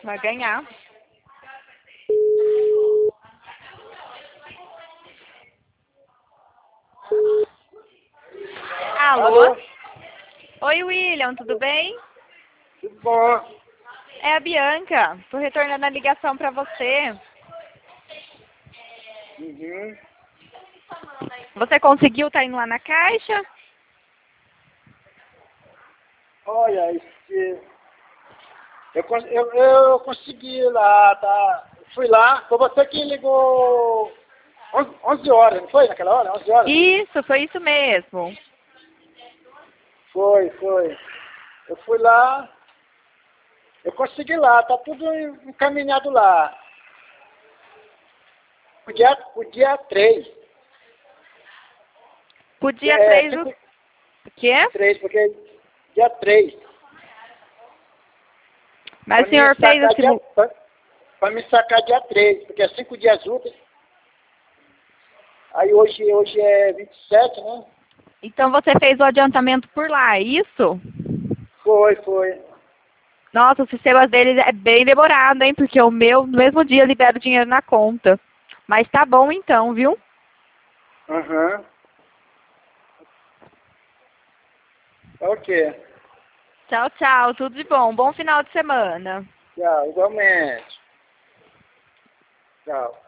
Vai ganhar. Alô? Alô? Oi, William, tudo bem? Tudo bom? É a Bianca. Tô retornando a ligação pra você. Uhum. Você conseguiu tá indo lá na caixa? Olha, eu consegui lá, tá? Fui lá, foi você que ligou 11 horas, não foi naquela hora? 11 horas? Isso, foi isso mesmo. Foi. Eu fui lá, eu consegui lá, tá tudo encaminhado lá. O dia 3. Pro dia 3 do... 5 Quê? 3, porque dia 3. Mas o senhor fez o simu... Para me sacar dia 3, porque é 5 dias úteis. Aí hoje é 27, né? Então você fez o adiantamento por lá, é isso? Foi. Nossa, o sistema deles é bem demorado, hein? Porque o meu, no mesmo dia, libera o dinheiro na conta. Mas tá bom então, viu? Aham. Ok. Tchau, tchau. Tudo de bom. Bom final de semana. Tchau, igualmente. Tchau.